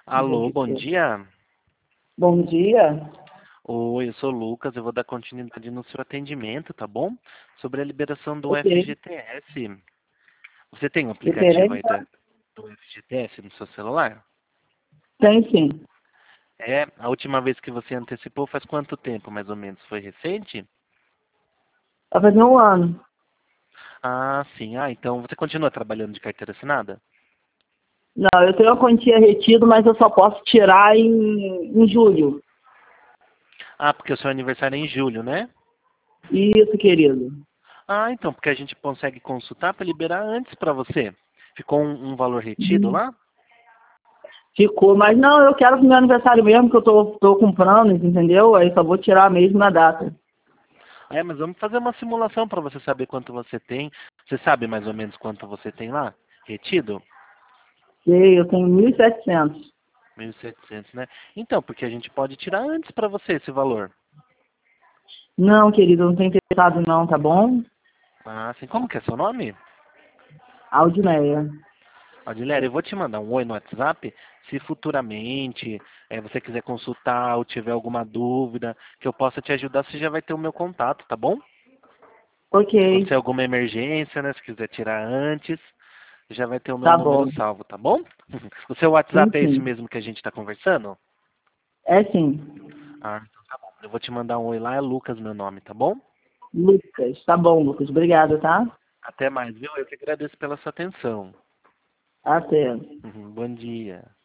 Alô, bom dia. Bom dia. Oi, eu sou o Lucas, eu vou dar continuidade no seu atendimento, tá bom? Sobre a liberação do Ok. FGTS. Você tem um aplicativo aí Referente? do FGTS no seu celular? Tem sim. É, a última vez que você antecipou faz quanto tempo, mais ou menos? Foi recente? Vai fazer um ano. Ah, sim. Ah, então você continua trabalhando de carteira assinada? Não, eu tenho a quantia retida, mas eu só posso tirar em julho. Ah, porque o seu aniversário é em julho, né? Isso, querido. Ah, então, porque a gente consegue consultar para liberar antes para você. Ficou um valor retido Uhum. lá? Ficou, mas não, eu quero pro meu aniversário mesmo, que eu tô comprando, entendeu? Aí só vou tirar mesmo na data. É, mas vamos fazer uma simulação para você saber quanto você tem. Você sabe mais ou menos quanto você tem lá? Retido? Sei, eu tenho 1.700. 1.700, né? Então, porque a gente pode tirar antes para você esse valor. Não, querido, eu não tenho interessado não, tá bom? Ah, assim, como que é seu nome? Aldineia. Adiléria, eu vou te mandar um oi no WhatsApp. Se futuramente você quiser consultar ou tiver alguma dúvida que eu possa te ajudar, você já vai ter o meu contato, tá bom? Ok, Se acontecer alguma emergência, né? Se quiser tirar antes, já vai ter o meu tá número bom. salvo, tá bom? O seu Sim, WhatsApp é esse sim. mesmo que a gente está conversando? É sim. Ah, então tá bom. Eu vou te mandar um oi lá, é Lucas meu nome, tá bom? Lucas. Tá bom, Lucas. Obrigada, tá? Até mais, viu? Eu que agradeço pela sua atenção. Até. Bom dia.